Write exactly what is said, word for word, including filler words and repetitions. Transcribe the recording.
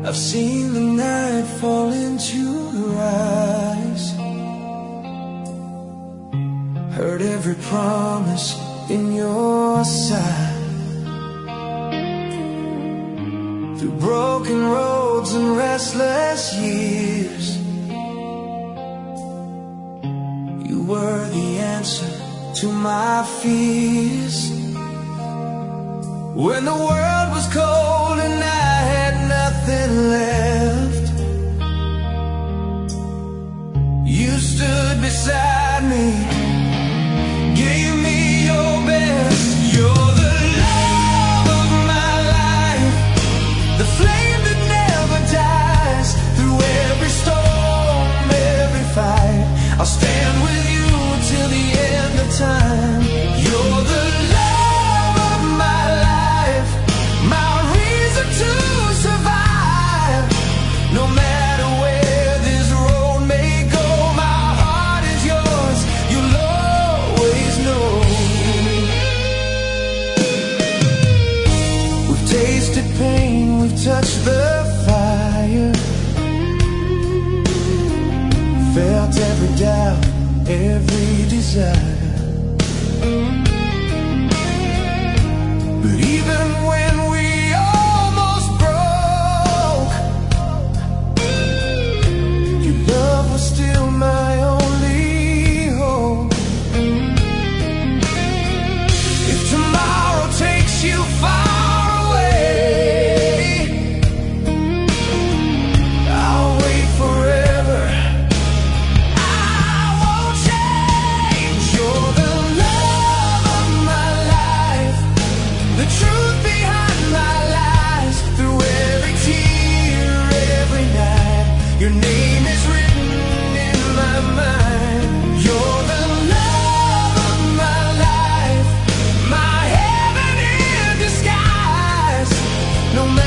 I've seen the night fall into her eyes, heard every promise in your sight. Through broken roads and restless years, you were the answer to my fears. When the world was cold and I had nothing left, you stood beside me, gave me your best. You're the love of my life, the flame that never dies. Through every storm, every fight, I'll stand with you till the end of time. You're the love of my life, my reason to survive. No matter where this road may go, my heart is yours, you'll always know. We've tasted pain, we've touched the fire, felt every doubt, every desire. But even when we almost broke, your love was still my only hope. If tomorrow takes you far away, I'll wait forever, I won't change. You're the love of my life, the truth behind my lies. Through every tear, every night, your name is written in my mind. You're the love of my life, my heaven in disguise. No matter